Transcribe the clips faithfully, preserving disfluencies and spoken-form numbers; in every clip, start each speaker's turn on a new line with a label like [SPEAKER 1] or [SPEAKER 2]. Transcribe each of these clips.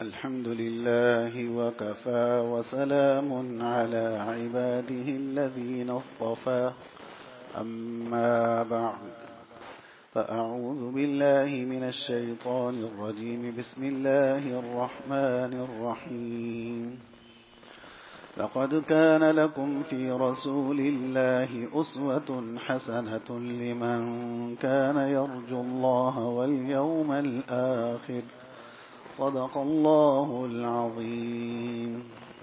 [SPEAKER 1] الحمد لله وكفى وسلام على عباده الذين اصطفى أما بعد فأعوذ بالله من الشيطان الرجيم بسم الله الرحمن الرحيم لقد كان لكم في رسول الله أسوة حسنة لمن كان يرجو الله واليوم الآخر صدق اللہ العظیم۔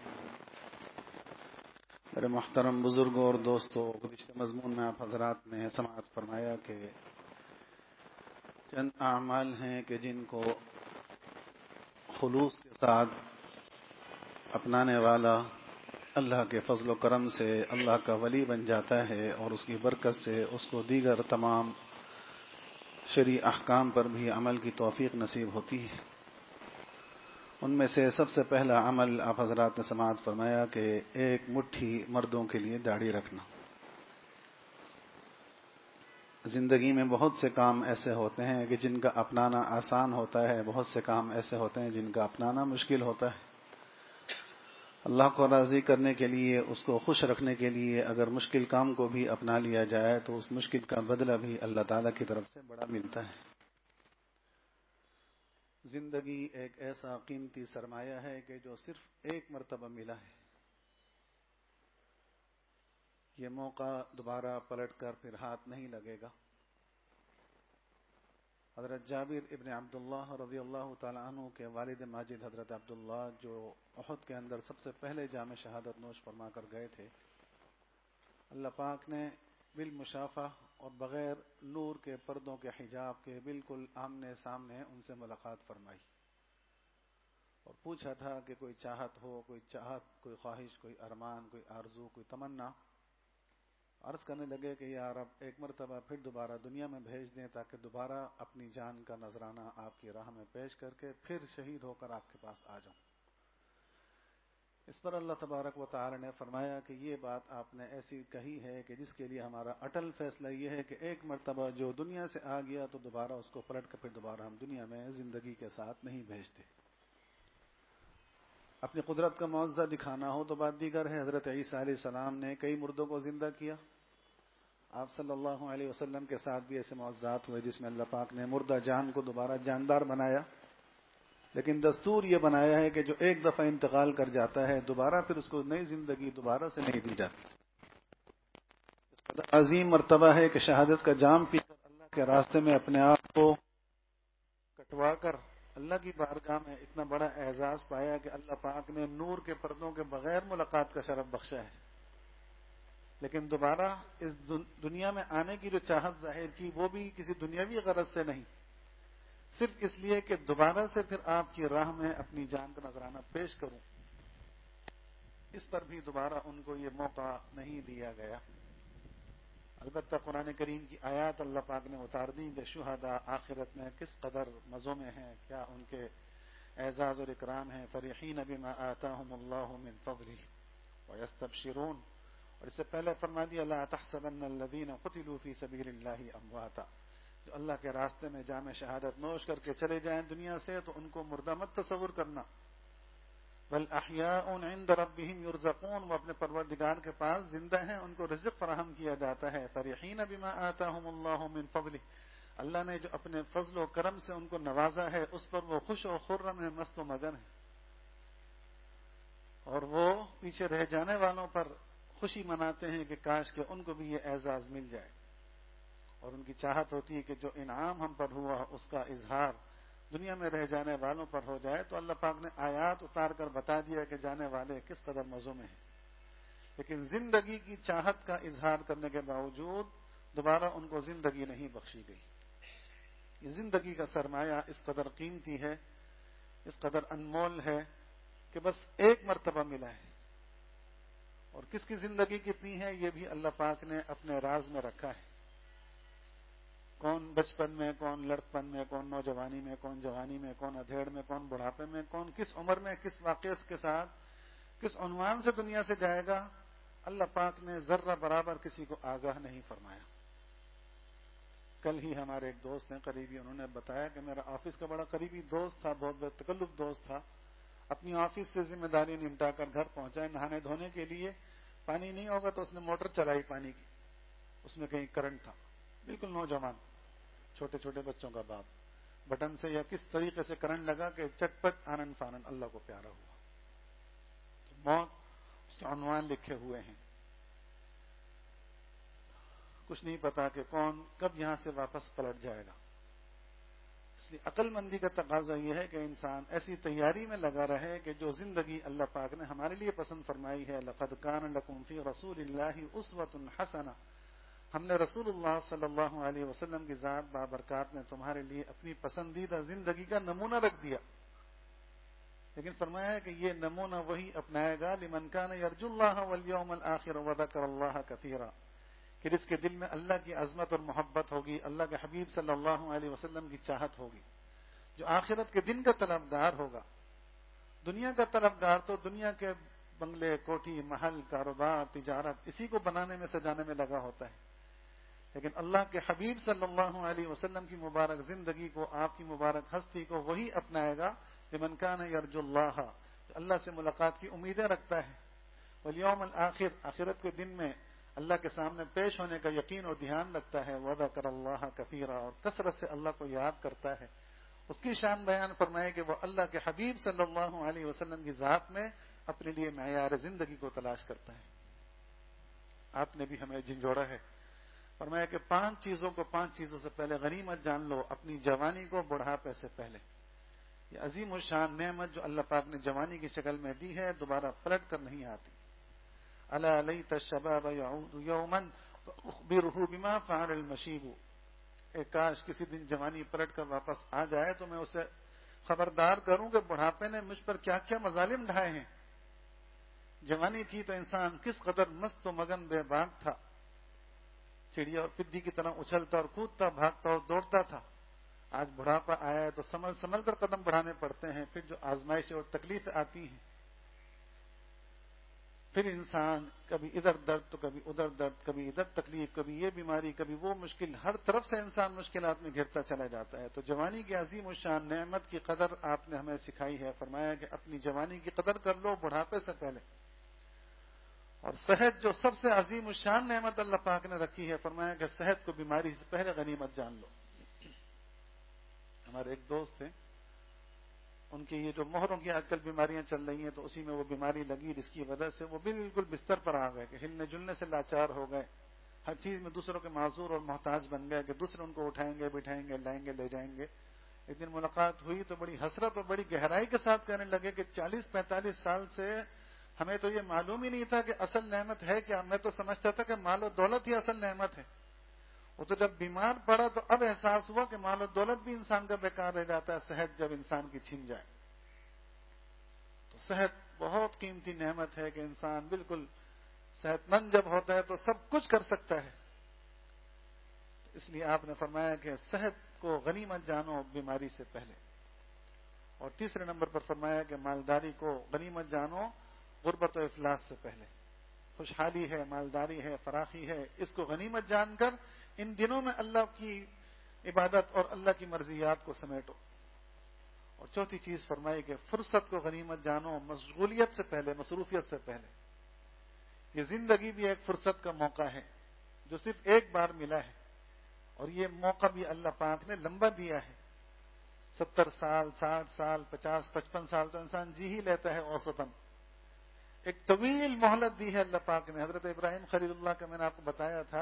[SPEAKER 1] میرے محترم بزرگوں اور دوستوں، گزشتہ مضمون میں آپ حضرات نے سماعت فرمایا کہ چند اعمال ہیں کہ جن کو خلوص کے ساتھ اپنانے والا اللہ کے فضل و کرم سے اللہ کا ولی بن جاتا ہے اور اس کی برکت سے اس کو دیگر تمام شرعی احکام پر بھی عمل کی توفیق نصیب ہوتی ہے۔ ان میں سے سب سے پہلا عمل آپ حضرات نے سماعت فرمایا کہ ایک مٹھی مردوں کے لیے داڑھی رکھنا۔ زندگی میں بہت سے کام ایسے ہوتے ہیں کہ جن کا اپنانا آسان ہوتا ہے، بہت سے کام ایسے ہوتے ہیں جن کا اپنانا مشکل ہوتا ہے۔ اللہ کو راضی کرنے کے لیے، اس کو خوش رکھنے کے لیے اگر مشکل کام کو بھی اپنا لیا جائے تو اس مشکل کا بدلہ بھی اللہ تعالیٰ کی طرف سے بڑا ملتا ہے۔ زندگی ایک ایسا قیمتی سرمایہ ہے کہ جو صرف ایک مرتبہ ملا ہے۔ یہ موقع دوبارہ پلٹ کر پھر ہاتھ نہیں لگے گا۔ حضرت جابر ابن عبداللہ رضی اللہ تعالیٰ عنہ کے والد ماجد حضرت عبداللہ جو احد کے اندر سب سے پہلے جام شہادت نوش فرما کر گئے تھے، اللہ پاک نے بالمشافہ اور بغیر نور کے پردوں کے حجاب کے بالکل آمنے سامنے ان سے ملاقات فرمائی اور پوچھا تھا کہ کوئی چاہت ہو، کوئی چاہت، کوئی خواہش، کوئی ارمان، کوئی آرزو، کوئی تمنا۔ عرض کرنے لگے کہ یا رب ایک مرتبہ پھر دوبارہ دنیا میں بھیج دیں تاکہ دوبارہ اپنی جان کا نذرانہ آپ کی راہ میں پیش کر کے پھر شہید ہو کر آپ کے پاس آ جاؤں۔ اس پر اللہ تبارک و تعالی نے فرمایا کہ یہ بات آپ نے ایسی کہی ہے کہ جس کے لیے ہمارا اٹل فیصلہ یہ ہے کہ ایک مرتبہ جو دنیا سے آ گیا تو دوبارہ اس کو پلٹ کر پھر دوبارہ ہم دنیا میں زندگی کے ساتھ نہیں بھیجتے۔ اپنی قدرت کا معجزہ دکھانا ہو تو بات دیگر ہے۔ حضرت عیسیٰ علیہ السلام نے کئی مردوں کو زندہ کیا۔ آپ صلی اللہ علیہ وسلم کے ساتھ بھی ایسے معجزات ہوئے جس میں اللہ پاک نے مردہ جان کو دوبارہ جاندار بنایا، لیکن دستور یہ بنایا ہے کہ جو ایک دفعہ انتقال کر جاتا ہے دوبارہ پھر اس کو نئی زندگی دوبارہ سے نہیں دی جاتی۔ اس قدر عظیم مرتبہ ہے کہ شہادت کا جام پی کر اللہ کے راستے میں اپنے آپ کو کٹوا کر اللہ کی بارگاہ میں اتنا بڑا اعزاز پایا کہ اللہ پاک نے نور کے پردوں کے بغیر ملاقات کا شرف بخشا ہے، لیکن دوبارہ اس دنیا میں آنے کی جو چاہت ظاہر کی وہ بھی کسی دنیاوی غرض سے نہیں، صرف اس لیے کہ دوبارہ سے پھر آپ کی راہ میں اپنی جان کا نذرانہ پیش کروں۔ اس پر بھی دوبارہ ان کو یہ موقع نہیں دیا گیا۔ البتہ قرآن کریم کی آیات اللہ پاک نے اتار دی کہ شہداء آخرت میں کس قدر مزوں میں ہیں، کیا ان کے اعزاز اور اکرام ہیں۔ فرحین بما آتاہم اللہ من فضلہ ویستبشرون، اور اس سے پہلے فرما دیا لا تحسبن الذین قتلوا فی سبیل اللہ امواتا، جو اللہ کے راستے میں جام شہادت نوش کر کے چلے جائیں دنیا سے تو ان کو مردہ مت تصور کرنا، بل احیاء عند ربہم یرزقون، وہ اپنے پروردگار کے پاس زندہ ہیں، ان کو رزق فراہم کیا جاتا ہے۔ فرحین بما آتاہم اللہ من فضلہ، اللہ نے جو اپنے فضل و کرم سے ان کو نوازا ہے اس پر وہ خوش و خرم ہیں، مست و مگن ہیں، اور وہ پیچھے رہ جانے والوں پر خوشی مناتے ہیں کہ کاش کہ ان کو بھی یہ اعزاز مل جائے، اور ان کی چاہت ہوتی ہے کہ جو انعام ہم پر ہوا اس کا اظہار دنیا میں رہ جانے والوں پر ہو جائے۔ تو اللہ پاک نے آیات اتار کر بتا دیا کہ جانے والے کس قدر مزوں میں ہیں، لیکن زندگی کی چاہت کا اظہار کرنے کے باوجود دوبارہ ان کو زندگی نہیں بخشی گئی۔ یہ زندگی کا سرمایہ اس قدر قیمتی ہے، اس قدر انمول ہے کہ بس ایک مرتبہ ملا ہے، اور کس کی زندگی کتنی ہے یہ بھی اللہ پاک نے اپنے راز میں رکھا ہے۔ کون بچپن میں، کون لڑکپن میں، کون نوجوانی میں، کون جوانی میں، کون ادھیڑ میں، کون بڑھاپے میں، کون کس عمر میں، کس واقعے کے ساتھ، کس عنوان سے دنیا سے جائے گا، اللہ پاک نے ذرہ برابر کسی کو آگاہ نہیں فرمایا۔ کل ہی ہمارے ایک دوست ہیں قریبی، انہوں نے بتایا کہ میرا آفس کا بڑا قریبی دوست تھا، بہت بہت تکلف دوست تھا، اپنی آفس سے ذمہ داری نمٹا کر گھر پہنچائے نہانے دھونے کے لیے، پانی نہیں ہوگا تو اس نے موٹر چلائی پانی کی، اس میں کہیں کرنٹ تھا، بالکل نوجوان چھوٹے چھوٹے بچوں کا باپ، بٹن سے یا کس طریقے سے کرنٹ لگا کہ چٹ پٹ آنن فانن اللہ کو پیارا ہوا. تو موت اس کے عنوان لکھے ہوئے ہیں، کچھ نہیں پتا کہ کون کب یہاں سے واپس پلٹ جائے گا. اس لیے عقل مندی کا تقاضا یہ ہے کہ انسان ایسی تیاری میں لگا رہے کہ جو زندگی اللہ پاک نے ہمارے لیے پسند فرمائی ہے، لقد کان لکم فی رسول اللہ اسوۃ حسنہ، ہم نے رسول اللہ صلی اللہ علیہ وسلم کی ذات بابرکات میں تمہارے لیے اپنی پسندیدہ زندگی کا نمونہ رکھ دیا. لیکن فرمایا ہے کہ یہ نمونہ وہی اپنائے گا لمن کان یرجو اللہ والیوم الآخر وذکر اللہ کثیرا، کہ جس کے دل میں اللہ کی عظمت اور محبت ہوگی، اللہ کے حبیب صلی اللہ علیہ وسلم کی چاہت ہوگی، جو آخرت کے دن کا طلبگار ہوگا. دنیا کا طلبگار تو دنیا کے بنگلے، کوٹھی، محل، کاروبار، تجارت اسی کو بنانے میں سجانے میں لگا ہوتا ہے. لیکن اللہ کے حبیب صلی اللہ علیہ وسلم کی مبارک زندگی کو، آپ کی مبارک ہستی کو وہی اپنائے گا لمن کان یرجو اللہ، جو اللہ سے ملاقات کی امیدیں رکھتا ہے، والیوم الآخر، آخرت کے دن میں اللہ کے سامنے پیش ہونے کا یقین اور دھیان رکھتا ہے، وذکر اللہ کثیرا، اور کثرت سے اللہ کو یاد کرتا ہے. اس کی شان بیان فرمائے کہ وہ اللہ کے حبیب صلی اللہ علیہ وسلم کی ذات میں اپنے لیے معیار زندگی کو تلاش کرتا ہے. آپ نے بھی ہمیں جھنجھوڑا ہے، فرمایا کہ پانچ چیزوں کو پانچ چیزوں سے پہلے غنیمت جان لو، اپنی جوانی کو بڑھاپے سے پہلے. یہ عظیم الشان نعمت جو اللہ پاک نے جوانی کی شکل میں دی ہے، دوبارہ پلٹ کر نہیں آتی. الا لیت الشباب یعود یوما فاخبره بما فعل المشیب، اے کاش کسی دن جوانی پلٹ کر واپس آ جائے تو میں اسے خبردار کروں کہ بڑھاپے نے مجھ پر کیا کیا مظالم ڈھائے ہیں. جوانی تھی تو انسان کس قدر مست و مگن بے باک تھا، چڑیا اور پدی کی طرح اچھلتا اور کودتا، بھاگتا اور دوڑتا تھا. آج بڑھاپا آیا ہے تو سنبھل سنبھل کر قدم بڑھانے پڑتے ہیں. پھر جو آزمائشیں اور تکلیفیں آتی ہیں، پھر انسان کبھی ادھر درد تو کبھی ادھر درد، کبھی ادھر تکلیف، کبھی یہ بیماری، کبھی وہ مشکل، ہر طرف سے انسان مشکلات میں گھرتا چلا جاتا ہے. تو جوانی کی عظیم الشان نعمت کی قدر آپ نے ہمیں سکھائی ہے. فرمایا کہ اپنی جوانی کی قدر کر لو بڑھاپے سے پہلے. اور صحت جو سب سے عظیم الشان نعمت اللہ پاک نے رکھی ہے، فرمایا کہ صحت کو بیماری سے پہلے غنیمت جان لو. ہمارے ایک دوست تھے، ان کی یہ جو مہروں کی آج کل بیماریاں چل رہی ہیں تو اسی میں وہ بیماری لگی، جس کی وجہ سے وہ بالکل بستر پر آ گئے کہ ہلنے جلنے سے لاچار ہو گئے، ہر چیز میں دوسروں کے معذور اور محتاج بن گئے کہ دوسرے ان کو اٹھائیں گے، بٹھائیں گے، لائیں گے، لے جائیں گے. ایک دن ملاقات ہوئی تو بڑی حسرت اور بڑی گہرائی کے ساتھ کہنے لگے کہ چالیس پینتالیس سال سے ہمیں تو یہ معلوم ہی نہیں تھا کہ اصل نعمت ہے کیا. میں تو سمجھتا تھا کہ مال و دولت ہی اصل نعمت ہے. وہ تو جب بیمار پڑا تو اب احساس ہوا کہ مال و دولت بھی انسان کا بیکار رہ جاتا ہے صحت جب انسان کی چھن جائے. تو صحت بہت قیمتی نعمت ہے کہ انسان بالکل صحت مند جب ہوتا ہے تو سب کچھ کر سکتا ہے. اس لیے آپ نے فرمایا کہ صحت کو غنیمت جانو بیماری سے پہلے. اور تیسرے نمبر پر فرمایا کہ مالداری کو غنیمت جانو غربت و افلاس سے پہلے. خوشحالی ہے، مالداری ہے، فراخی ہے، اس کو غنیمت جان کر ان دنوں میں اللہ کی عبادت اور اللہ کی مرضیات کو سمیٹو. اور چوتھی چیز فرمائی کہ فرصت کو غنیمت جانو مشغولیت سے پہلے، مصروفیت سے پہلے. یہ زندگی بھی ایک فرصت کا موقع ہے جو صرف ایک بار ملا ہے، اور یہ موقع بھی اللہ پاک نے لمبا دیا ہے. ستر سال، ساٹھ سال، پچاس پچپن سال تو انسان جی ہی لیتا ہے اوسطاً. ایک طویل مہلت دی ہے اللہ پاک نے. حضرت ابراہیم خلیل اللہ کا میں نے آپ کو بتایا تھا،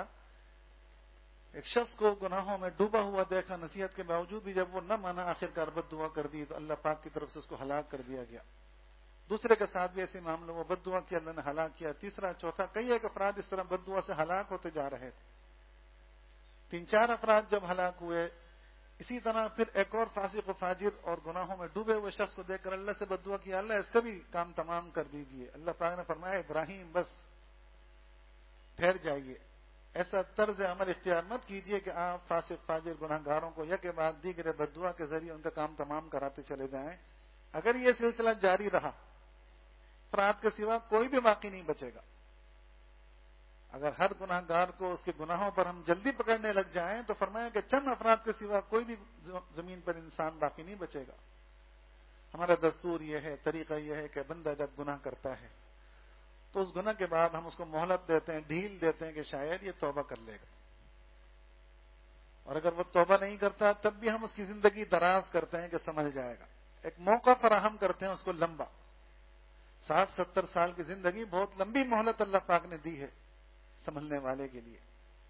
[SPEAKER 1] ایک شخص کو گناہوں میں ڈوبا ہوا دیکھا، نصیحت کے باوجود بھی جب وہ نہ مانا آخر کار بد دعا کر دی تو اللہ پاک کی طرف سے اس کو ہلاک کر دیا گیا. دوسرے کے ساتھ بھی ایسے معاملوں میں بد دعا کیا، اللہ نے ہلاک کیا. تیسرا چوتھا کئی ایک افراد اس طرح بد دعا سے ہلاک ہوتے جا رہے تھے. تین چار افراد جب ہلاک ہوئے، اسی طرح پھر ایک اور فاسق و فاجر اور گناہوں میں ڈوبے ہوئے شخص کو دیکھ کر اللہ سے بد دعا کیا، اللہ اس کا بھی کام تمام کر دیجئے. اللہ پاک نے فرمایا ابراہیم بس ٹھہر جائیے، ایسا طرز عمل اختیار مت کیجئے کہ آپ فاسق فاجر گناہ گاروں کو یک بعد دیگر بد دعا کے ذریعے ان کا کام تمام کراتے چلے جائیں. اگر یہ سلسلہ جاری رہا افراد کے سوا کوئی بھی باقی نہیں بچے گا. اگر ہر گناہ گار کو اس کے گناہوں پر ہم جلدی پکڑنے لگ جائیں تو فرمایا کہ چند افراد کے سوا کوئی بھی زمین پر انسان باقی نہیں بچے گا. ہمارا دستور یہ ہے، طریقہ یہ ہے کہ بندہ جب گناہ کرتا ہے تو اس گناہ کے بعد ہم اس کو مہلت دیتے ہیں، ڈھیل دیتے ہیں کہ شاید یہ توبہ کر لے گا، اور اگر وہ توبہ نہیں کرتا تب بھی ہم اس کی زندگی دراز کرتے ہیں کہ سمجھ جائے گا، ایک موقع فراہم کرتے ہیں اس کو لمبا۔ ساٹھ ستر سال کی زندگی بہت لمبی مہلت اللہ پاک نے دی ہے سنبھلنے والے کے لیے۔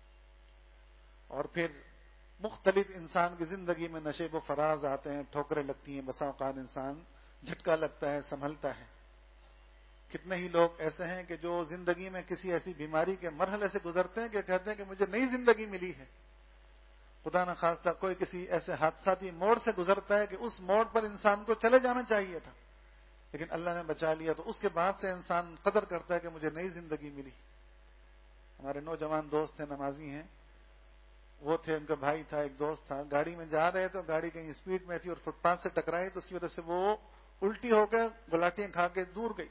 [SPEAKER 1] اور پھر مختلف انسان کی زندگی میں نشیب و فراز آتے ہیں، ٹھوکریں لگتی ہیں، بسا اوقات انسان جھٹکا لگتا ہے، سنبھلتا ہے۔ کتنے ہی لوگ ایسے ہیں کہ جو زندگی میں کسی ایسی بیماری کے مرحلے سے گزرتے ہیں کہ کہتے ہیں کہ مجھے نئی زندگی ملی ہے۔ خدا نخواستہ کوئی کسی ایسے حادثاتی موڑ سے گزرتا ہے کہ اس موڑ پر انسان کو چلے جانا چاہیے تھا، لیکن اللہ نے بچا لیا، تو اس کے بعد سے انسان قدر کرتا ہے کہ مجھے نئی زندگی ملی۔ ہمارے نوجوان دوست ہیں، نمازی ہیں، وہ تھے، ان کا بھائی تھا، ایک دوست تھا، گاڑی میں جا رہے تو گاڑی کہیں اسپیڈ میں تھی اور فٹ پاتھ سے ٹکرائی، تو اس کی وجہ سے وہ الٹی ہو کے گلاٹیاں کھا کے دور گئی۔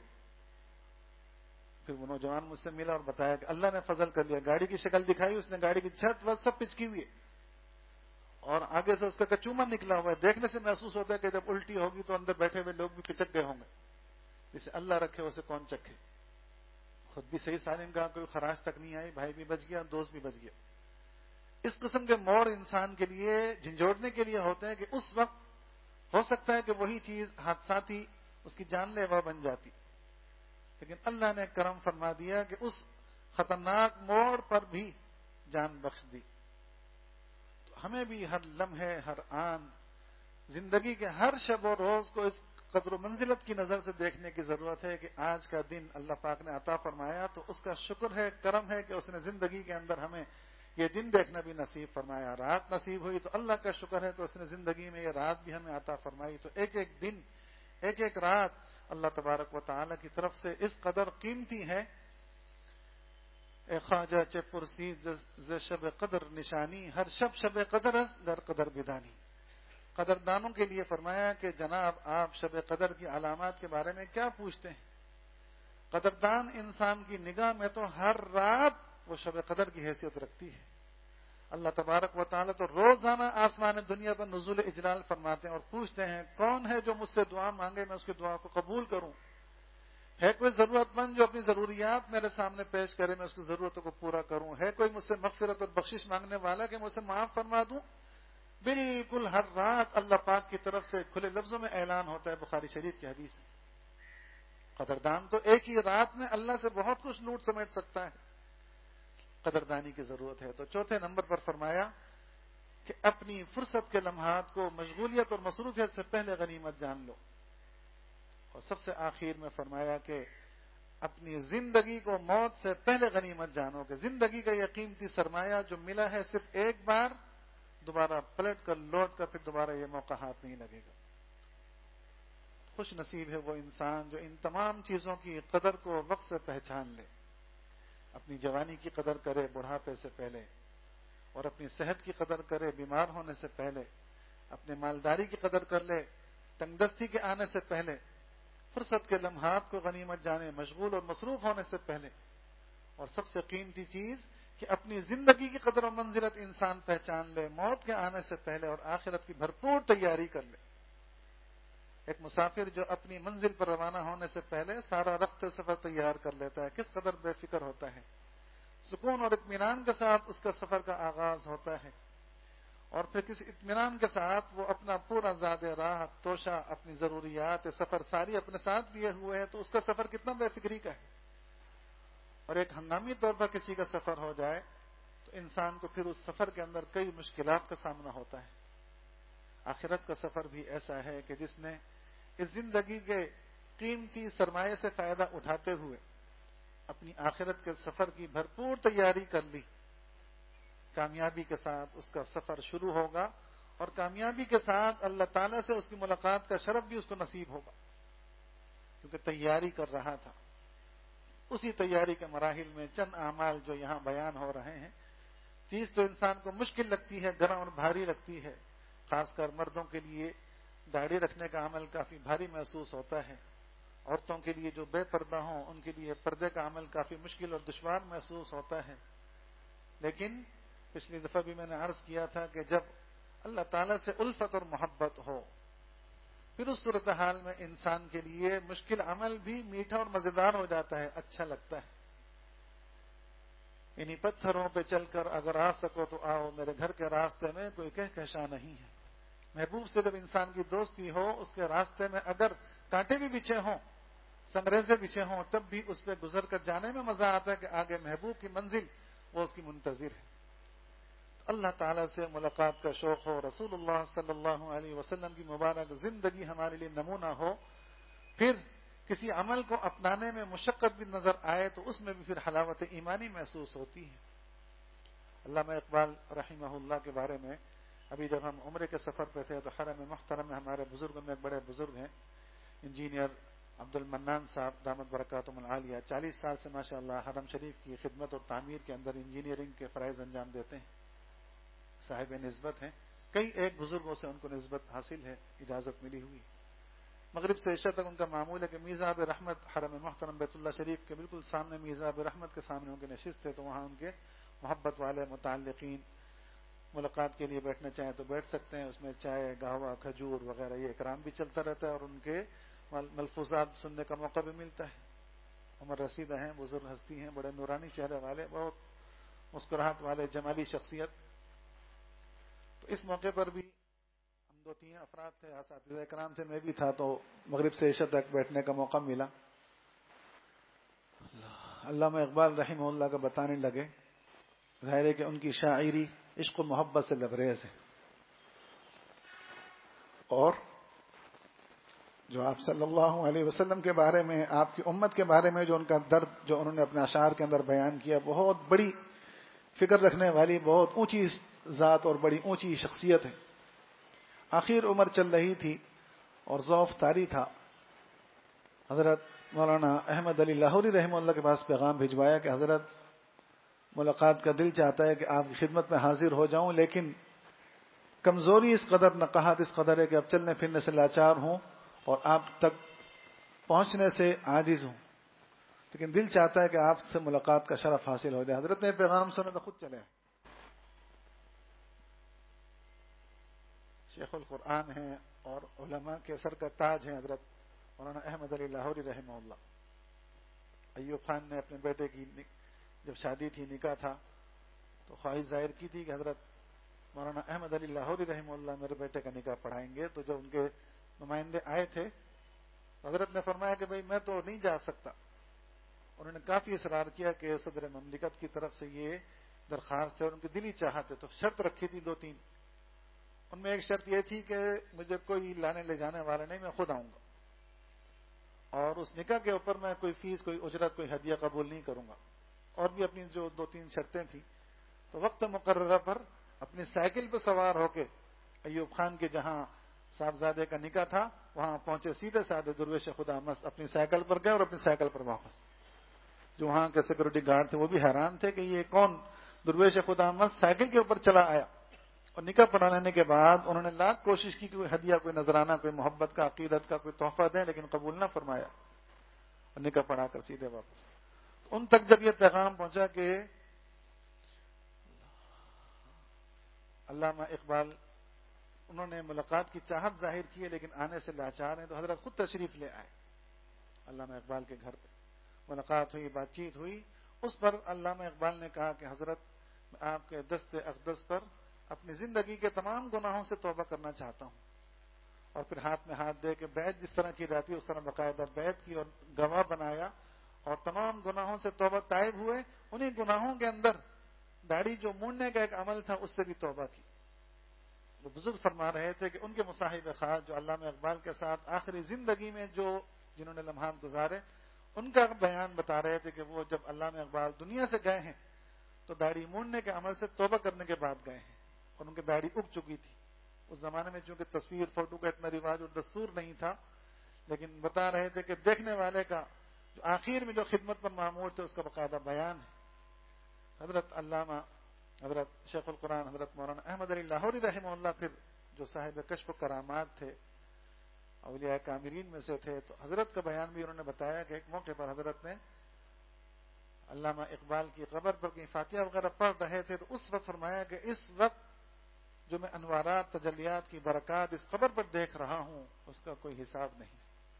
[SPEAKER 1] پھر وہ نوجوان مجھ سے ملا اور بتایا کہ اللہ نے فضل کر لیا، گاڑی کی شکل دکھائی، اس نے گاڑی کی چھت وت سب پچکی ہوئی ہے اور آگے سے اس کا کچوما نکلا ہوا ہے، دیکھنے سے محسوس ہوتا ہے کہ جب الٹی ہوگی تو اندر بیٹھے ہوئے لوگ بھی پچک گئے ہوں گے، جسے اللہ رکھے اسے کون چکھے۔ خود بھی صحیح سالم کا کوئی خراش تک نہیں آئی، بھائی بھی بچ گیا، دوست بھی بچ گیا۔ اس قسم کے موڑ انسان کے لیے جھنجھوڑنے کے لیے ہوتے ہیں کہ اس وقت ہو سکتا ہے کہ وہی چیز حادثاتی اس کی جان لیوا بن جاتی، لیکن اللہ نے کرم فرما دیا کہ اس خطرناک موڑ پر بھی جان بخش دی۔ تو ہمیں بھی ہر لمحے، ہر آن، زندگی کے ہر شب و روز کو اس قدر و منزلت کی نظر سے دیکھنے کی ضرورت ہے کہ آج کا دن اللہ پاک نے عطا فرمایا تو اس کا شکر ہے، کرم ہے کہ اس نے زندگی کے اندر ہمیں یہ دن دیکھنا بھی نصیب فرمایا، رات نصیب ہوئی تو اللہ کا شکر ہے کہ اس نے زندگی میں یہ رات بھی ہمیں عطا فرمائی۔ تو ایک ایک دن، ایک ایک رات اللہ تبارک و تعالی کی طرف سے اس قدر قیمتی ہے۔ اے خواجہ چے پرسی ز شب قدر نشانی، ہر شب شب قدر اس در قدر بدانی۔ قدردانوں کے لیے فرمایا کہ جناب آپ شب قدر کی علامات کے بارے میں کیا پوچھتے ہیں؟ قدردان انسان کی نگاہ میں تو ہر رات وہ شب قدر کی حیثیت رکھتی ہے۔ اللہ تبارک و تعالیٰ تو روزانہ آسمان دنیا پر نزول اجلال فرماتے ہیں اور پوچھتے ہیں کون ہے جو مجھ سے دعا مانگے میں اس کی دعا کو قبول کروں، ہے کوئی ضرورت مند جو اپنی ضروریات میرے سامنے پیش کرے میں اس کی ضرورتوں کو پورا کروں، ہے کوئی مجھ سے مغفرت اور بخشش مانگنے والا کہ مجھ سے معاف فرما دوں۔ بالکل ہر رات اللہ پاک کی طرف سے کھلے لفظوں میں اعلان ہوتا ہے، بخاری شریف کی حدیث ہے۔ قدردان تو ایک ہی رات میں اللہ سے بہت کچھ لوٹ سمیٹ سکتا ہے، قدردانی کی ضرورت ہے۔ تو چوتھے نمبر پر فرمایا کہ اپنی فرصت کے لمحات کو مشغولیت اور مصروفیت سے پہلے غنیمت جان لو، اور سب سے آخر میں فرمایا کہ اپنی زندگی کو موت سے پہلے غنیمت جانو کہ زندگی کا یہ قیمتی سرمایہ جو ملا ہے صرف ایک بار، دوبارہ پلٹ کر لوٹ کر پھر دوبارہ یہ موقع ہاتھ نہیں لگے گا۔ خوش نصیب ہے وہ انسان جو ان تمام چیزوں کی قدر کو وقت سے پہچان لے، اپنی جوانی کی قدر کرے بڑھاپے سے پہلے، اور اپنی صحت کی قدر کرے بیمار ہونے سے پہلے، اپنے مالداری کی قدر کر لے تنگ دستی کے آنے سے پہلے، فرصت کے لمحات کو غنیمت جانے مشغول اور مصروف ہونے سے پہلے، اور سب سے قیمتی چیز کہ اپنی زندگی کی قدر و منزلت انسان پہچان لے موت کے آنے سے پہلے اور آخرت کی بھرپور تیاری کر لے۔ ایک مسافر جو اپنی منزل پر روانہ ہونے سے پہلے سارا رخت سفر تیار کر لیتا ہے، کس قدر بے فکر ہوتا ہے، سکون اور اطمینان کے ساتھ اس کا سفر کا آغاز ہوتا ہے، اور پھر کس اطمینان کے ساتھ وہ اپنا پورا زاد راہ توشہ، اپنی ضروریات سفر ساری اپنے ساتھ لیے ہوئے ہے، تو اس کا سفر کتنا بے فکری کا ہے۔ اور ایک ہنگامی طور پر کسی کا سفر ہو جائے تو انسان کو پھر اس سفر کے اندر کئی مشکلات کا سامنا ہوتا ہے۔ آخرت کا سفر بھی ایسا ہے کہ جس نے اس زندگی کے قیمتی سرمایے سے فائدہ اٹھاتے ہوئے اپنی آخرت کے سفر کی بھرپور تیاری کر لی، کامیابی کے ساتھ اس کا سفر شروع ہوگا، اور کامیابی کے ساتھ اللہ تعالیٰ سے اس کی ملاقات کا شرف بھی اس کو نصیب ہوگا، کیونکہ تیاری کر رہا تھا۔ اسی تیاری کے مراحل میں چند اعمال جو یہاں بیان ہو رہے ہیں، چیز تو انسان کو مشکل لگتی ہے، گرم اور بھاری لگتی ہے، خاص کر مردوں کے لیے داڑھی رکھنے کا عمل کافی بھاری محسوس ہوتا ہے، عورتوں کے لیے جو بے پردہ ہوں ان کے لیے پردے کا عمل کافی مشکل اور دشوار محسوس ہوتا ہے، لیکن پچھلی دفعہ بھی میں نے عرض کیا تھا کہ جب اللہ تعالیٰ سے الفت اور محبت ہو پھر اس صورتحال میں انسان کے لیے مشکل عمل بھی میٹھا اور مزیدار ہو جاتا ہے، اچھا لگتا ہے۔ انہی پتھروں پہ چل کر اگر آ سکو تو آؤ، میرے گھر کے راستے میں کوئی کہکشاں نہیں ہے۔ محبوب سے جب انسان کی دوستی ہو، اس کے راستے میں اگر کانٹے بھی بچھے ہوں، سنگریزے بچھے ہوں، تب بھی اس پہ گزر کر جانے میں مزہ آتا ہے کہ آگے محبوب کی منزل وہ اس کی منتظر ہے۔ اللہ تعالیٰ سے ملاقات کا شوق ہو، رسول اللہ صلی اللہ علیہ وسلم کی مبارک زندگی ہمارے لیے نمونہ ہو، پھر کسی عمل کو اپنانے میں مشقت بھی نظر آئے تو اس میں بھی پھر حلاوت ایمانی محسوس ہوتی ہے۔ علامہ اقبال رحمہ اللہ کے بارے میں ابھی جب ہم عمرے کے سفر پہ تھے تو حرم محترم میں ہمارے بزرگوں میں ایک بڑے بزرگ ہیں، انجینئر عبد المنان صاحب دامت برکاتہم العالیہ، چالیس سال سے ماشاءاللہ حرم شریف کی خدمت اور تعمیر کے اندر انجینئرنگ کے فرائض انجام دیتے ہیں، صاحب نسبت ہیں، کئی ایک بزرگوں سے ان کو نسبت حاصل ہے، اجازت ملی ہوئی۔ مغرب سے عشاء تک ان کا معمول ہے کہ میزاب رحمت حرم محترم بیت اللہ شریف کے بالکل سامنے میزاب رحمت کے سامنے ان کے نشست تھے، تو وہاں ان کے محبت والے متعلقین ملاقات کے لیے بیٹھنا چاہیں تو بیٹھ سکتے ہیں، اس میں چائے گہوا کھجور وغیرہ یہ اکرام بھی چلتا رہتا ہے اور ان کے ملفوظات سننے کا موقع بھی ملتا ہے۔ عمر رسیدہ ہیں، بزرگ ہستی ہیں، بڑے نورانی چہرے والے، بہت مسکراہٹ والے، جمالی شخصیت۔ تو اس موقع پر بھی ہم دو تین افراد تھے، اساتذہ اکرام تھے، میں بھی تھا، تو مغرب سے عشاء تک بیٹھنے کا موقع ملا۔ علامہ اقبال رحمہ اللہ کا بتانے لگے، ظاہر ہے کہ ان کی شاعری عشق و محبت سے لبریز ہے، اور جو آپ صلی اللہ علیہ وسلم کے بارے میں، آپ کی امت کے بارے میں جو ان کا درد جو انہوں نے اپنے اشعار کے اندر بیان کیا، بہت بڑی فکر رکھنے والی، بہت اونچی ذات اور بڑی اونچی شخصیت ہے۔ آخر عمر چل رہی تھی اور ضعف طاری تھا، حضرت مولانا احمد علی لاہوری رحمہ اللہ کے پاس پیغام بھجوایا کہ حضرت ملاقات کا دل چاہتا ہے کہ آپ کی خدمت میں حاضر ہو جاؤں، لیکن کمزوری اس قدر، نقاہت اس قدر ہے کہ اب چلنے پھرنے سے لاچار ہوں اور آپ تک پہنچنے سے عاجز ہوں، لیکن دل چاہتا ہے کہ آپ سے ملاقات کا شرف حاصل ہو جائے۔ حضرت نے پیغام سنا تو خود چلے، شیخ القرآن ہیں اور علماء کے سر کا تاج ہیں حضرت مولانا احمد علی لاہوری رحمہ اللہ۔ ایوب خان نے اپنے بیٹے کی جب شادی تھی، نکاح تھا، تو خواہش ظاہر کی تھی کہ حضرت مولانا احمد علی لاہوری رحمہ اللہ میرے بیٹے کا نکاح پڑھائیں گے۔ تو جب ان کے نمائندے آئے تھے تو حضرت نے فرمایا کہ بھئی میں تو نہیں جا سکتا۔ انہوں نے کافی اصرار کیا کہ صدر مملکت کی طرف سے یہ درخواست ہے اور ان کی دلی چاہت ہے، تو شرط رکھی تھی دو تین۔ ان میں ایک شرط یہ تھی کہ مجھے کوئی لانے لے جانے والا نہیں، میں خود آؤں گا، اور اس نکاح کے اوپر میں کوئی فیس، کوئی اجرت، کوئی ہدیہ قبول نہیں کروں گا، اور بھی اپنی جو دو تین شرطیں تھیں۔ تو وقت مقررہ پر اپنی سائیکل پہ سوار ہو کے ایوب خان کے جہاں صاحبزادے کا نکاح تھا وہاں پہنچے، سیدھے سادھے درویش خدا مست اپنی سائیکل پر گئے اور اپنی سائیکل پر واپس۔ جو وہاں کے سیکورٹی گارڈ تھے وہ بھی حیران تھے کہ یہ کون درویش خدا مست سائیکل کے اوپر چلا آیا۔ اور نکاح پڑھا لینے کے بعد انہوں نے لاکھ کوشش کی کہ کوئی ہدیہ، کوئی نذرانہ، کوئی محبت کا، عقیدت کا کوئی تحفہ دیں، لیکن قبول نہ فرمایا، اور نکاح پڑھا کر سیدھے واپس۔ ان تک جب یہ پیغام پہنچا کہ علامہ اقبال انہوں نے ملاقات کی چاہت ظاہر کی ہے لیکن آنے سے لاچار ہیں، تو حضرت خود تشریف لے آئے علامہ اقبال کے گھر پہ۔ ملاقات ہوئی، بات چیت ہوئی، اس پر علامہ اقبال نے کہا کہ حضرت میں آپ کے دست اقدس پر اپنی زندگی کے تمام گناہوں سے توبہ کرنا چاہتا ہوں، اور پھر ہاتھ میں ہاتھ دے کے بیعت جس طرح کی رہتی ہے اس طرح باقاعدہ بیعت کی اور گواہ بنایا، اور تمام گناہوں سے توبہ طائب ہوئے۔ انہی گناہوں کے اندر داڑھی جو مونڈنے کا ایک عمل تھا اس سے بھی توبہ کی۔ وہ بزرگ فرما رہے تھے کہ ان کے مصاحب خاص جو علامہ اقبال کے ساتھ آخری زندگی میں جو جنہوں نے لمحات گزارے، ان کا بیان بتا رہے تھے کہ وہ جب علامہ اقبال دنیا سے گئے ہیں تو داڑھی مونڈنے کے عمل سے توبہ کرنے کے بعد گئے ہیں، اور ان کی داڑھی اگ چکی تھی۔ اس زمانے میں چونکہ تصویر فوٹو کا اتنا رواج اور دستور نہیں تھا، لیکن بتا رہے تھے کہ دیکھنے والے کا جو آخر میں جو خدمت پر معمور تھے اس کا باقاعدہ بیان ہے۔ حضرت علامہ حضرت شیخ القرآن حضرت مولانا احمد علی لاہوری رحمہ اللہ پھر جو صاحب کشف و کرامات تھے، اولیاء کامرین میں سے تھے، تو حضرت کا بیان بھی انہوں نے بتایا کہ ایک موقع پر حضرت نے علامہ اقبال کی قبر پر کہیں فاتحہ وغیرہ پڑھ رہے تھے، تو اس وقت فرمایا کہ اس وقت
[SPEAKER 2] جو میں انوارات تجلیات کی برکات اس قبر پر دیکھ رہا ہوں اس کا کوئی حساب نہیں.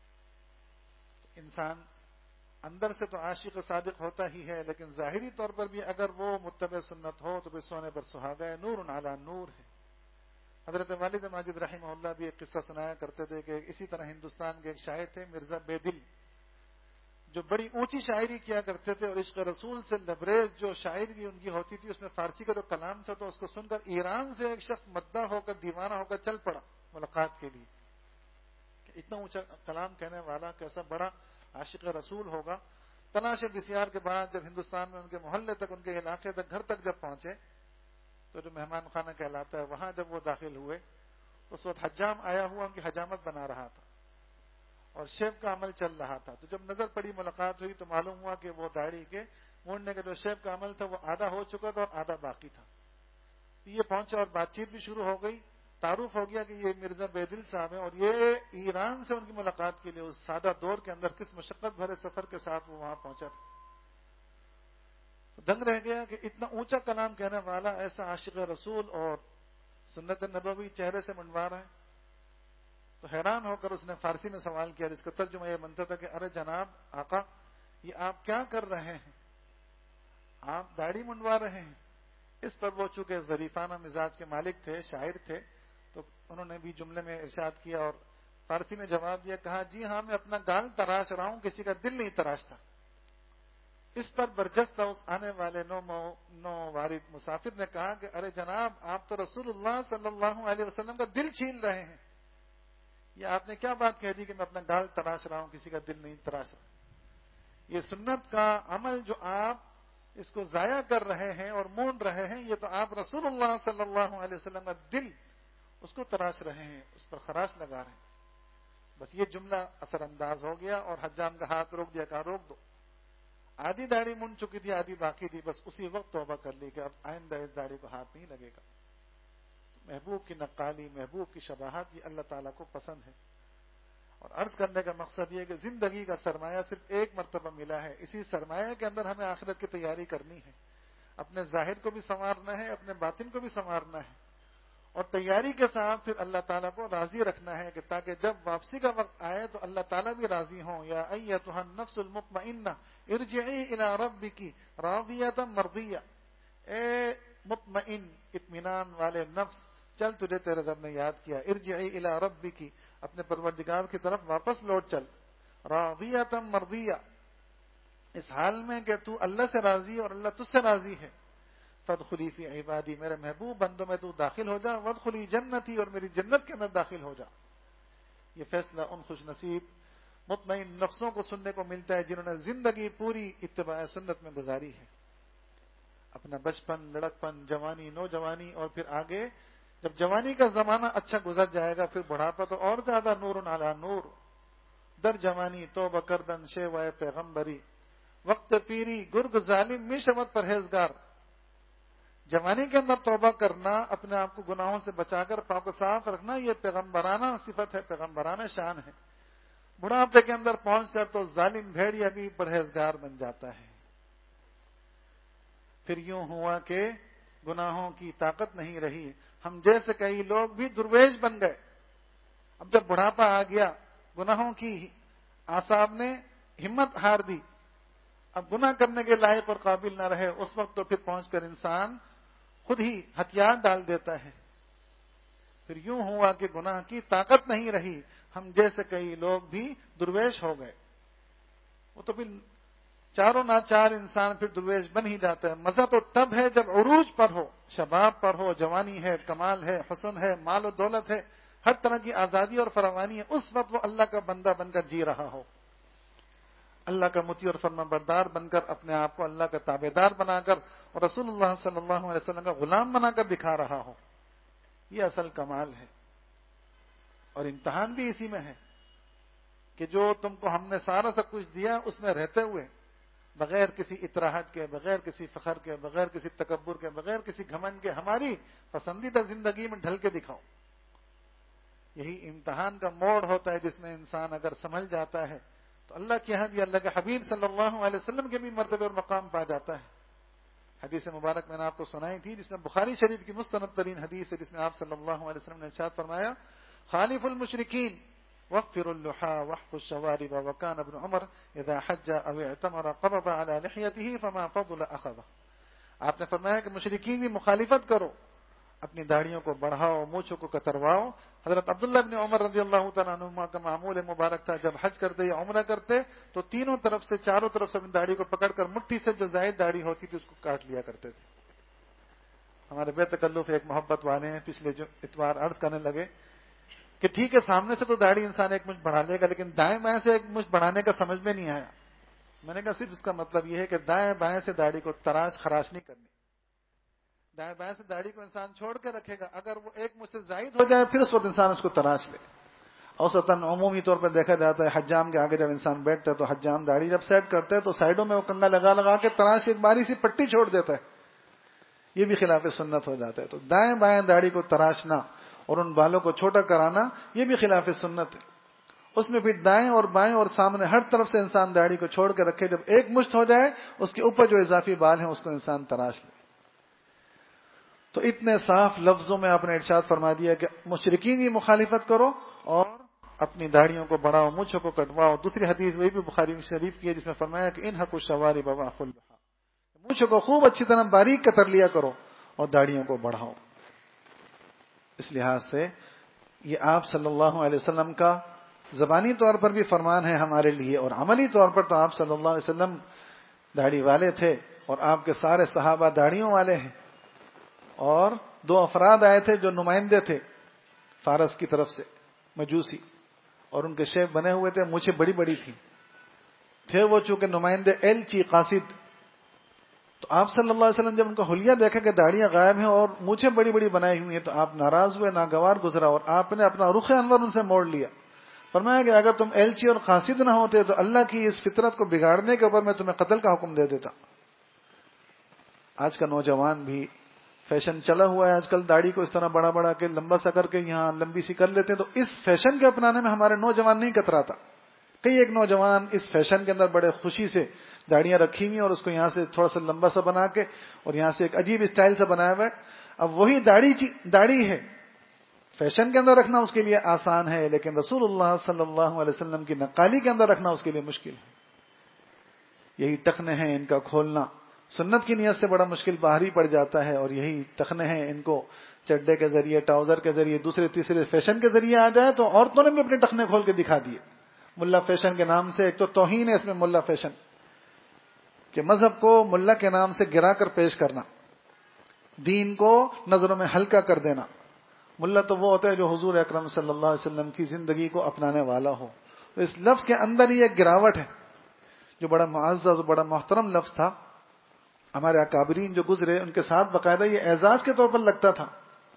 [SPEAKER 2] انسان اندر سے تو عاشق صادق ہوتا ہی ہے، لیکن ظاہری طور پر بھی اگر وہ متبع سنت ہو تو پھر سونے پر سہاگا ہے، نور علی نور ہے. حضرت والد ماجد رحمہ اللہ بھی ایک قصہ سنایا کرتے تھے کہ اسی طرح ہندوستان کے ایک شاعر تھے مرزا بے دل، جو بڑی اونچی شاعری کیا کرتے تھے اور عشق رسول سے لبریز جو شاعری ان کی ہوتی تھی، اس میں فارسی کا جو کلام تھا تو اس کو سن کر ایران سے ایک شخص مداح ہو کر دیوانہ ہو کر چل پڑا ملاقات کے لیے. کہ اتنا اونچا کلام کہنے والا کیسا بڑا عاشق رسول ہوگا. تلاش بسیار کے بعد جب ہندوستان میں ان کے محلے تک، ان کے علاقے تک، گھر تک جب پہنچے تو جو مہمان خانہ کہلاتا ہے وہاں جب وہ داخل ہوئے اس وقت حجام آیا ہوا ان کی حجامت بنا رہا تھا اور شیو کا عمل چل رہا تھا. تو جب نظر پڑی، ملاقات ہوئی تو معلوم ہوا کہ وہ داڑھی کے مونڈنے کا جو شیو کا عمل تھا وہ آدھا ہو چکا تھا اور آدھا باقی تھا. یہ پہنچا اور بات چیت بھی شروع ہو گئی. تعارف ہو گیا کہ یہ مرزا بے دل صاحب ہیں اور یہ ایران سے ان کی ملاقات کے لیے اس سادہ دور کے اندر کس مشقت بھرے سفر کے ساتھ وہ وہاں پہنچا تھا. دنگ رہ گیا کہ اتنا اونچا کلام کہنے والا ایسا عاشق رسول اور سنت نبوی چہرے سے منوا رہا ہے. تو حیران ہو کر اس نے فارسی میں سوال کیا جس کا ترجمہ یہ بنتا تھا کہ ارے جناب آقا، یہ آپ کیا کر رہے ہیں؟ آپ داڑھی منڈوا رہے ہیں. اس پر وہ چونکہ ظریفانہ مزاج کے مالک تھے، شاعر تھے، تو انہوں نے بھی جملے میں ارشاد کیا اور فارسی میں جواب دیا، کہا جی ہاں میں اپنا گال تراش رہا ہوں، کسی کا دل نہیں تراشتا. اس پر برجستہ اس آنے والے نو نو وارد مسافر نے کہا کہ ارے جناب آپ تو رسول اللہ صلی اللہ علیہ وسلم کا دل چھین رہے ہیں. یہ آپ نے کیا بات کہہ دی کہ میں اپنا گال تراش رہا ہوں، کسی کا دل نہیں تراش رہا. یہ سنت کا عمل جو آپ اس کو ضائع کر رہے ہیں اور مونڈ رہے ہیں، یہ تو آپ رسول اللہ صلی اللہ علیہ وسلم کا دل اس کو تراش رہے ہیں، اس پر خراش لگا رہے ہیں. بس یہ جملہ اثر انداز ہو گیا اور حجام کا ہاتھ روک دیا، کہا روک دو. آدھی داڑھی منڈ چکی تھی، آدھی باقی تھی. بس اسی وقت توبہ کر لی کہ اب آئندہ اس داڑھی کو ہاتھ نہیں لگے گا. محبوب کی نقالی، محبوب کی شباہت یہ اللہ تعالیٰ کو پسند ہے. اور عرض کرنے کا مقصد یہ کہ زندگی کا سرمایہ صرف ایک مرتبہ ملا ہے. اسی سرمایہ کے اندر ہمیں آخرت کی تیاری کرنی ہے. اپنے ظاہر کو بھی سنوارنا ہے، اپنے باطن کو بھی سنوارنا ہے، اور تیاری کے ساتھ پھر اللہ تعالیٰ کو راضی رکھنا ہے کہ تاکہ جب واپسی کا وقت آئے تو اللہ تعالیٰ بھی راضی ہوں. یا ایتھا النفس المطمئنہ ارجعی الی ربک راضیۃ مرضیہ. اے مطمئن، اطمینان والے نفس، چل تجھے تیرے رب نے یاد کیا. ارجعی الی ربک، اپنے پروردگار کی طرف واپس لوٹ چل. راضیۃ مرضیہ، اس حال میں کہ تو اللہ سے راضی اور اللہ تجھ سے راضی ہے. فادخلی فی عبادی، میرے محبوب بندوں میں تو داخل ہو جا. وادخلی جنتی، اور میری جنت کے اندر داخل ہو جا. یہ فیصلہ ان خوش نصیب مطمئن نفسوں کو سننے کو ملتا ہے جنہوں نے زندگی پوری اتباع سنت میں گزاری ہے. اپنا بچپن، لڑکپن، جوانی، نوجوانی، اور پھر آگے جب جوانی کا زمانہ اچھا گزر جائے گا پھر بڑھاپا تو اور زیادہ نور علی نور. در جوانی توبہ کردن شیوائے پیغمبری، وقت پیری گرگ ظالم می شود پرہیزگار. جوانی کے اندر توبہ کرنا، اپنے آپ کو گناہوں سے بچا کر پاک و صاف رکھنا، یہ پیغمبرانہ صفت ہے، پیغمبرانہ شان ہے. بڑھاپے کے اندر پہنچ کر تو ظالم بھیڑیا بھی پرہیزگار بن جاتا ہے. پھر یوں ہوا کہ گناہوں کی طاقت نہیں رہی، ہم جیسے کئی لوگ بھی درویش بن گئے. اب جب بڑھاپا آ گیا، گناہوں کی اعصاب نے ہمت ہار دی، اب گناہ کرنے کے لائق اور قابل نہ رہے. اس وقت تو پھر پہنچ کر انسان خود ہی ہتھیار ڈال دیتا ہے. پھر یوں ہوا کہ گناہ کی طاقت نہیں رہی، ہم جیسے کئی لوگ بھی درویش ہو گئے. وہ تو پھر چاروں ناچار انسان پھر درویش بن ہی جاتا ہے. مزہ تو تب ہے جب عروج پر ہو، شباب پر ہو، جوانی ہے، کمال ہے، حسن ہے، مال و دولت ہے، ہر طرح کی آزادی اور فراوانی ہے. اس وقت وہ اللہ کا بندہ بن کر جی رہا ہو، اللہ کا مطیع اور فرما بردار بن کر اپنے آپ کو اللہ کا تابع دار بنا کر اور رسول اللہ صلی اللہ علیہ وسلم کا غلام بنا کر دکھا رہا ہو. یہ اصل کمال ہے. اور امتحان بھی اسی میں ہے کہ جو تم کو ہم نے سارا سب کچھ دیا اس میں رہتے ہوئے بغیر کسی اطراحت کے، بغیر کسی فخر کے، بغیر کسی تکبر کے، بغیر کسی گھمنڈ کے ہماری پسندیدہ زندگی میں ڈھل کے دکھاؤ. یہی امتحان کا موڑ ہوتا ہے جس میں انسان اگر سمجھ جاتا ہے تو اللہ کے ہاں بھی اللہ کے حبیب صلی اللہ علیہ وسلم کے بھی مرتبے اور مقام پا جاتا ہے. حدیث مبارک میں نے آپ کو سنائی تھی، جس میں بخاری شریف کی مستند ترین حدیث ہے، جس میں آپ صلی اللہ علیہ وسلم نے ارشاد فرمایا خالف المشرکین وفر اللحى واحف الشوارب وكان ابن عمر اذا حج او اعتمر قبض على لحيته فما فضل اخذه. آپ نے فرمایا کہ مشرکین کی مخالفت کرو، اپنی داڑھیوں کو بڑھاؤ، مونچھوں کو کترواؤ. حضرت عبداللہ بن عمر رضی اللہ تعالیٰ عنہما کا معمول مبارک تھا، جب حج کرتے یا عمرہ کرتے تو تینوں طرف سے، چاروں طرف سے اپنی داڑھی کو پکڑ کر مٹھی سے جو زائد داڑھی ہوتی تھی اس کو کاٹ لیا کرتے تھے. ہمارے بے تکلف ایک محبت والے ہیں، پچھلے جو اتوار عرض کرنے لگے کہ ٹھیک ہے سامنے سے تو داڑھی انسان ایک مچھ بڑھا لے گا، لیکن دائیں بائیں سے ایک مچھ بڑھانے کا سمجھ میں نہیں آیا. میں نے کہا صرف اس کا مطلب یہ ہے کہ دائیں بائیں سے داڑھی کو تراش خراش نہیں کرنی. دائیں بائیں سے داڑھی کو انسان چھوڑ کے رکھے گا، اگر وہ ایک مجھ سے زائد ہو جائے پھر اس وقت انسان اس کو تراش لے. اوسطاً عمومی طور پر دیکھا جاتا ہے حجام کے آگے جب انسان بیٹھتا ہے تو حجام داڑھی جب سیٹ کرتے ہیں تو سائڈوں میں وہ کنگا لگا لگا کے تراش کی ایک باری سی پٹی چھوڑ دیتا ہے. یہ بھی خلاف سنت ہو جاتا ہے. تو دائیں بائیں داڑھی کو تراشنا اور ان بالوں کو چھوٹا کرانا یہ بھی خلاف سنت ہے. اس میں پھر دائیں اور بائیں اور سامنے ہر طرف سے انسان داڑھی کو چھوڑ کے رکھے، جب ایک مشت ہو جائے اس کے اوپر جو اضافی بال ہیں اس کو انسان تراش لے. تو اتنے صاف لفظوں میں آپ نے ارشاد فرما دیا کہ مشرکین کی مخالفت کرو اور اپنی داڑھیوں کو بڑھاؤ، مونچھوں کو کٹواؤ. دوسری حدیث وہی بھی بخاری شریف کی ہے جس میں فرمایا کہ ان حق الشوارب واحف اللحى، مونچھوں کو خوب اچھی طرح باریک کتر لیا کرو اور داڑھیوں کو بڑھاؤ. اس لحاظ سے یہ آپ صلی اللہ علیہ وسلم کا زبانی طور پر بھی فرمان ہے ہمارے لیے، اور عملی طور پر تو آپ صلی اللہ علیہ وسلم داڑھی والے تھے اور آپ کے سارے صحابہ داڑھیوں والے ہیں. اور دو افراد آئے تھے جو نمائندے تھے فارس کی طرف سے، مجوسی، اور ان کے شیف بنے ہوئے تھے، مونچھیں بڑی بڑی تھیں. تھے وہ چونکہ نمائندے ایلچی قاصد. تو آپ صلی اللہ علیہ وسلم جب ان کا حلیہ دیکھا کہ داڑیاں غائب ہیں اور مونچھیں بڑی بڑی بنائی ہوئی ہیں تو آپ ناراض ہوئے، ناگوار گزرا، اور آپ نے اپنا رخ انور ان سے موڑ لیا. فرمایا کہ اگر تم ایلچی اور قاصد نہ ہوتے تو اللہ کی اس فطرت کو بگاڑنے کے اوپر میں تمہیں قتل کا حکم دے دیتا. آج کا نوجوان بھی فیشن چلا ہوا ہے، آج کل داڑھی کو اس طرح بڑا بڑا کے لمبا سا کر کے یہاں لمبی سی کر لیتے ہیں. تو اس فیشن کے اپنانے میں ہمارے نوجوان نہیں کتراتا. کئی ایک نوجوان اس فیشن کے اندر بڑے خوشی سے داڑیاں رکھی ہوئی اور اس کو یہاں سے تھوڑا سا لمبا سا بنا کے اور یہاں سے ایک عجیب اسٹائل سے بنایا ہوا ہے. اب وہی داڑھی داڑھی ہے، فیشن کے اندر رکھنا اس کے لیے آسان ہے، لیکن رسول اللہ صلی اللہ علیہ وسلم کی نقالی کے اندر رکھنا اس کے لیے مشکل ہے. یہی ٹخنے ہیں ان کا کھولنا سنت کی نیت سے بڑا مشکل باہری پڑ جاتا ہے، اور یہی ٹخنے ہیں ان کو چڈے کے ذریعے، ٹراؤزر کے ذریعے، دوسرے تیسرے فیشن کے ذریعے آ جائے تو عورتوں نے بھی اپنے ٹخنے کھول کے دکھا دیے ملا فیشن کے نام سے. ایک تو توہین ہے اس میں ملا فیشن، کہ مذہب کو ملا کے نام سے گرا کر پیش کرنا، دین کو نظروں میں ہلکا کر دینا. ملا تو وہ ہوتا ہے جو حضور اکرم صلی اللہ علیہ وسلم کی زندگی کو اپنانے والا ہو. تو اس لفظ کے اندر ہی ایک گراوٹ ہے جو بڑا معزز اور بڑا محترم لفظ تھا. ہمارے اکابرین جو گزرے ان کے ساتھ باقاعدہ یہ اعزاز کے طور پر لگتا تھا.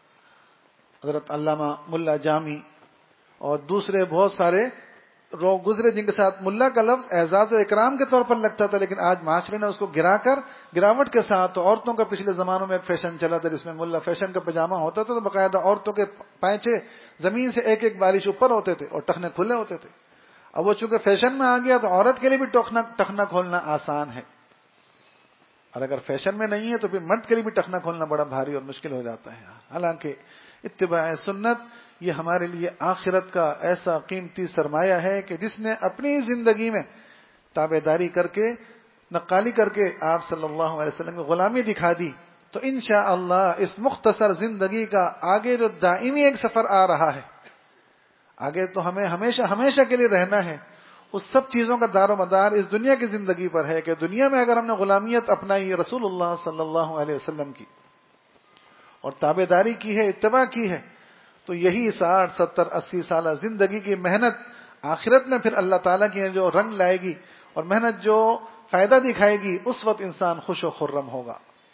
[SPEAKER 2] حضرت علامہ ملا جامی اور دوسرے بہت سارے رو گزرے جن کے ساتھ ملا کا لفظ اعزاز و اکرام کے طور پر لگتا تھا، لیکن آج معاشرے نے اس کو گرا کر گراوٹ کے ساتھ. تو عورتوں کا پچھلے زمانوں میں ایک فیشن چلا تھا جس میں ملا فیشن کا پاجامہ ہوتا تھا، تو باقاعدہ عورتوں کے پائچے زمین سے ایک ایک بالش اوپر ہوتے تھے اور ٹخنے کھلے ہوتے تھے. اب وہ چونکہ فیشن میں آ گیا تو عورت کے لیے بھی ٹخنا کھولنا آسان ہے، اور اگر فیشن میں نہیں ہے تو پھر مرد کے لیے بھی ٹخنا کھولنا بڑا بھاری اور مشکل ہو جاتا ہے. حالانکہ اتباع سنت یہ ہمارے لیے آخرت کا ایسا قیمتی سرمایہ ہے کہ جس نے اپنی زندگی میں تابع داری کر کے، نقالی کر کے آپ صلی اللہ علیہ وسلم کی غلامی دکھا دی، تو انشاءاللہ اس مختصر زندگی کا آگے جو دائمی ایک سفر آ رہا ہے، آگے تو ہمیں ہمیشہ ہمیشہ کے لیے رہنا ہے. اس سب چیزوں کا دار و مدار اس دنیا کی زندگی پر ہے کہ دنیا میں اگر ہم نے غلامیت اپنائی رسول اللہ صلی اللہ علیہ وسلم کی اور تابع داری کی ہے، اتباع کی ہے، تو یہی ساٹھ ستر اسی سالہ زندگی کی محنت آخرت میں پھر اللہ تعالیٰ کی جو رنگ لائے گی اور محنت جو فائدہ دکھائے گی، اس وقت انسان خوش و خرم ہوگا.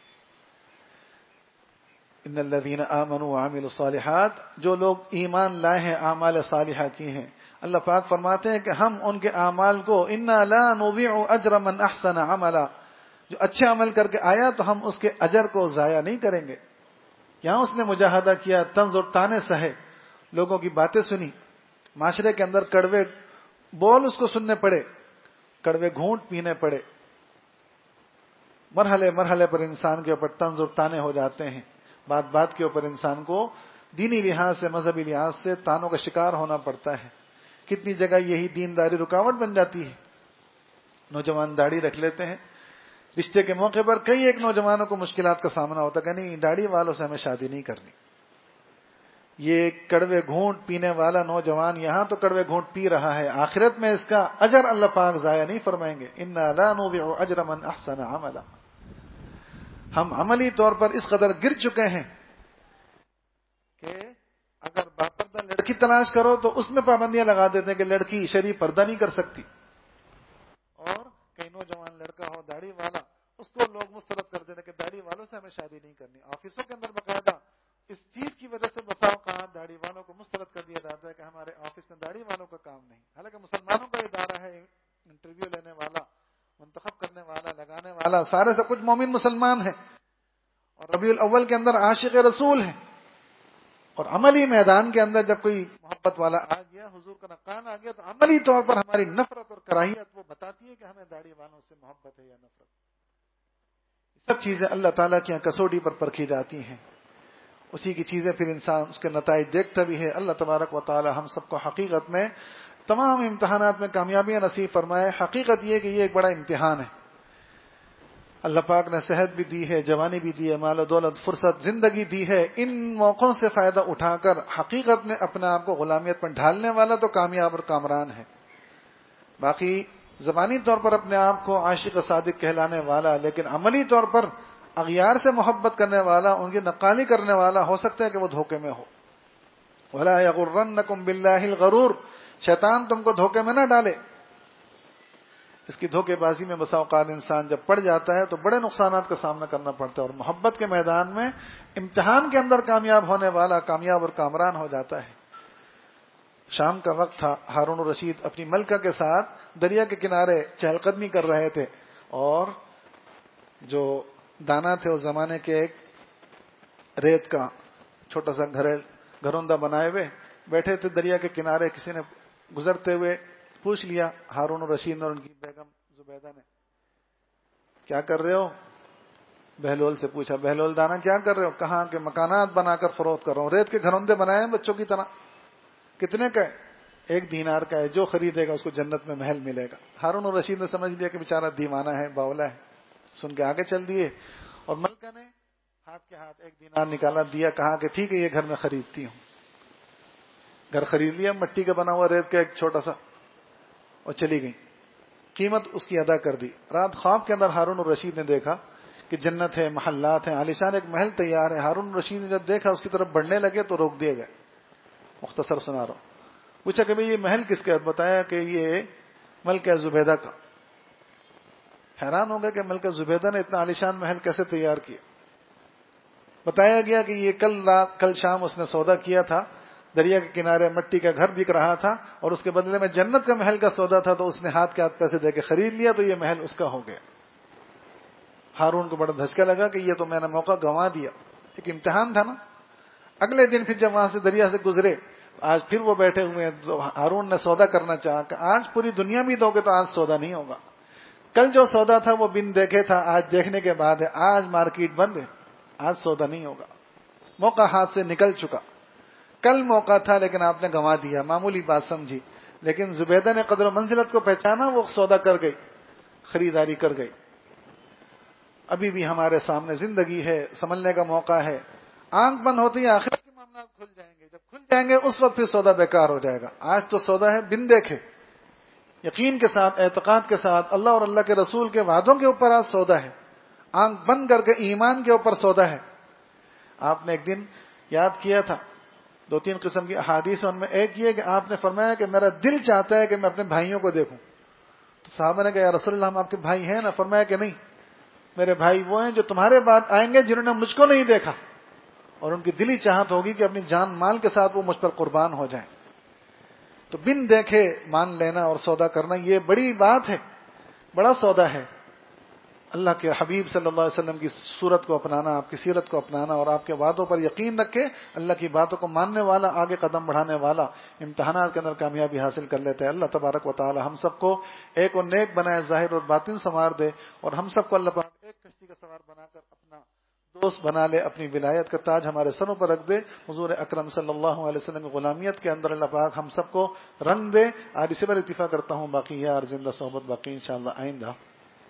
[SPEAKER 2] ان الذین آمنوا وعملوا الصالحات، جو لوگ ایمان لائے ہیں، اعمال صالحہ کی ہیں، اللہ پاک فرماتے ہیں کہ ہم ان کے اعمال کو انا لا نضيع اجر من احسن عملا، جو اچھے عمل کر کے آیا تو ہم اس کے اجر کو ضائع نہیں کریں گے. یہاں اس نے مجاہدہ کیا، طنز اور طعنے سہے، لوگوں کی باتیں سنی، معاشرے کے اندر کڑوے بول اس کو سننے پڑے، کڑوے گھونٹ پینے پڑے، مرحلے مرحلے پر انسان کے اوپر طنز اور تانے ہو جاتے ہیں. بات بات کے اوپر انسان کو دینی لحاظ سے مذہبی لحاظ سے تانوں کا شکار ہونا پڑتا ہے. کتنی جگہ یہی دینداری رکاوٹ بن جاتی ہے. نوجوان داڑھی رکھ لیتے ہیں, رشتے کے موقع پر کئی ایک نوجوانوں کو مشکلات کا سامنا ہوتا ہے کہ نہیں داڑھی والوں سے ہمیں شادی نہیں کرنی. یہ کڑوے گھونٹ پینے والا نوجوان یہاں تو کڑوے گھونٹ پی رہا ہے, آخرت میں اس کا اجر اللہ پاک ضائع نہیں فرمائیں گے. انا لا نضيع اجر من احسن عملا. ہم عملی طور پر اس قدر گر چکے ہیں کہ اگر باپردہ لڑکی تلاش کرو تو اس میں پابندیاں لگا دیتے ہیں کہ لڑکی شریف پردہ نہیں کر سکتی, اور کئی نوجوان لڑکا ہو داڑھی والا اس کو لوگ مسترد کر دیتے ہیں کہ داڑھی والوں سے ہمیں شادی نہیں کرنی. آفسوں کے اندر باقاعدہ اس چیز کی وجہ سے بسا اوقات داڑھی والوں کو مسترد کر دیا جاتا ہے کہ ہمارے آفس میں داڑھی والوں کا کام نہیں. حالانکہ مسلمانوں کا ادارہ ہے, انٹرویو لینے والا, منتخب کرنے والا, لگانے والا سارے سب کچھ مومن مسلمان ہیں, اور ربیع الاول کے اندر عاشق رسول ہیں. اور عملی میدان کے اندر جب کوئی محبت والا آ گیا, حضور کا نقان آ گیا, تو عملی طور پر ہماری نفرت اور کراہیت وہ بتاتی ہے کہ ہمیں داڑھی والوں سے محبت ہے یا نفرت. سب چیزیں اللہ تعالیٰ کی کسوٹی پر پرکھی جاتی ہیں. اسی کی چیزیں پھر انسان اس کے نتائج دیکھتا بھی ہے. اللہ تبارک و تعالی ہم سب کو حقیقت میں تمام امتحانات میں کامیابیاں نصیب فرمائے. حقیقت یہ کہ یہ ایک بڑا امتحان ہے. اللہ پاک نے صحت بھی دی ہے, جوانی بھی دی ہے, مال و دولت, فرصت, زندگی دی ہے. ان موقعوں سے فائدہ اٹھا کر حقیقت میں اپنے آپ کو غلامیت پر ڈھالنے والا تو کامیاب اور کامران ہے. باقی زبانی طور پر اپنے آپ کو عاشق صادق کہلانے والا لیکن عملی طور پر اغیار سے محبت کرنے والا, ان کی نقالی کرنے والا, ہو سکتا ہے کہ وہ دھوکے میں ہو. وَلَا يَغُرَّنَّكُمْ بِاللَّهِ الْغَرُورُ. شیطان تم کو دھوکے میں نہ ڈالے. اس کی دھوکے بازی میں بسا اوقات انسان جب پڑ جاتا ہے تو بڑے نقصانات کا سامنا کرنا پڑتا ہے, اور محبت کے میدان میں امتحان کے اندر کامیاب ہونے والا کامیاب اور کامران ہو جاتا ہے. شام کا وقت تھا, ہارون الرشید اپنی ملکہ کے ساتھ دریا کے کنارے چہل قدمی کر رہے تھے, اور جو دانا تھے اس زمانے کے ایک ریت کا چھوٹا سا گھر گھروندہ بنائے ہوئے بیٹھے تھے دریا کے کنارے. کسی نے گزرتے ہوئے پوچھ لیا ہارون الرشید اور ان کی بیگم زبیدہ نے, کیا کر رہے ہو؟ بہلول سے پوچھا, بہلول دانا کیا کر رہے ہو؟ کہاں کہ مکانات بنا کر فروخت کر رہا ہوں, ریت کے گھروندے بنائے ہیں بچوں کی طرح. کتنے کا ہے؟ ایک دینار کا ہے, جو خریدے گا اس کو جنت میں محل ملے گا. ہارون الرشید نے سمجھ لیا کہ بیچارہ دیوانہ ہے, باولا ہے, سن کے آگے چل دیے, اور ملکہ نے ہاتھ کے ہاتھ ایک دینار نکالا, دیا, کہا کہ ٹھیک ہے یہ گھر میں خریدتی ہوں. گھر خرید لیا, مٹی کا بنا ہوا ریت کا ایک چھوٹا سا, اور چلی گئی. قیمت اس کی ادا کر دی. رات خواب کے اندر ہارون الرشید نے دیکھا کہ جنت ہے, محلات ہیں, عالیشان ایک محل تیار ہے. ہارون الرشید نے جب دیکھا اس کی طرف بڑھنے لگے تو روک دیے گئے. مختصر سنا رہا ہوں. پوچھا کہ بھئی یہ محل کس کا ہے؟ بتایا کہ یہ ملکہ زبیدہ کا. حیران ہو گئے کہ ملکہ زبیدہ نے اتنا عالیشان محل کیسے تیار کیا. بتایا گیا کہ یہ کل رات کل شام اس نے سودا کیا تھا, دریا کے کنارے مٹی کا گھر بک رہا تھا, اور اس کے بدلے میں جنت کا محل کا سودا تھا, تو اس نے ہاتھ کے ہاتھ پیسے دے کے خرید لیا, تو یہ محل اس کا ہو گیا. ہارون کو بڑا دھچکا لگا کہ یہ تو میں نے موقع گنوا دیا. ایک امتحان تھا نا. اگلے دن پھر جب وہاں سے دریا سے گزرے, آج پھر وہ بیٹھے ہوئے ہیں. ہارون نے سودا کرنا چاہا کہ آج پوری دنیا بھی دو گے تو آج سودا نہیں ہوگا. کل جو سودا تھا وہ بن دیکھے تھا, آج دیکھنے کے بعد ہے. آج مارکیٹ بند ہے, آج سودا نہیں ہوگا. موقع ہاتھ سے نکل چکا. کل موقع تھا لیکن آپ نے گنوا دیا. معمولی بات سمجھی, لیکن زبیدہ نے قدر و منزلت کو پہچانا, وہ سودا کر گئی, خریداری کر گئی. ابھی بھی ہمارے سامنے زندگی ہے, سنبھلنے کا موقع ہے. آنکھ بند ہوتی ہے, آخرت کے معاملات کھل جائیں گے. جب کھل جائیں گے اس وقت پھر سودا بیکار ہو جائے گا. آج تو سودا ہے بن دیکھے, یقین کے ساتھ, اعتقاد کے ساتھ, اللہ اور اللہ کے رسول کے وعدوں کے اوپر آج سودا ہے. آنکھ بند کر کے ایمان کے اوپر سودا ہے. آپ نے ایک دن یاد کیا تھا, دو تین قسم کی احادیث, ان میں ایک یہ کہ آپ نے فرمایا کہ میرا دل چاہتا ہے کہ میں اپنے بھائیوں کو دیکھوں. تو صحابہ نے کہا یا رسول اللہ ہم آپ کے بھائی ہیں نا؟ فرمایا کہ نہیں, میرے بھائی وہ ہیں جو تمہارے بعد آئیں گے جنہوں نے مجھ کو نہیں دیکھا, اور ان کی دلی چاہت ہوگی کہ اپنی جان مال کے ساتھ وہ مجھ پر قربان ہو جائیں. تو بن دیکھے مان لینا اور سودا کرنا یہ بڑی بات ہے, بڑا سودا ہے. اللہ کے حبیب صلی اللہ علیہ وسلم کی صورت کو اپنانا, آپ کی سیرت کو اپنانا, اور آپ کے وعدوں پر یقین رکھ کے اللہ کی باتوں کو ماننے والا, آگے قدم بڑھانے والا امتحانات کے اندر کامیابی حاصل کر لیتے ہیں. اللہ تبارک و تعالی ہم سب کو ایک اور نیک بنائے, ظاہر اور باطن سنوار دے, اور ہم سب کو اللہ پاک ایک کشتی دار بنا کر اپنا
[SPEAKER 1] دوست بنا لے، اپنی ولایت کا تاج ہمارے سروں پر رکھ دے، حضور اکرم صلی اللہ علیہ وسلم کی غلامیت کے اندر اللہ پاک ہم سب کو رنگ دے۔ آج اسی پر اتفاق کرتا ہوں، باقی یار زندہ صحبت باقی انشاءاللہ آئندہ۔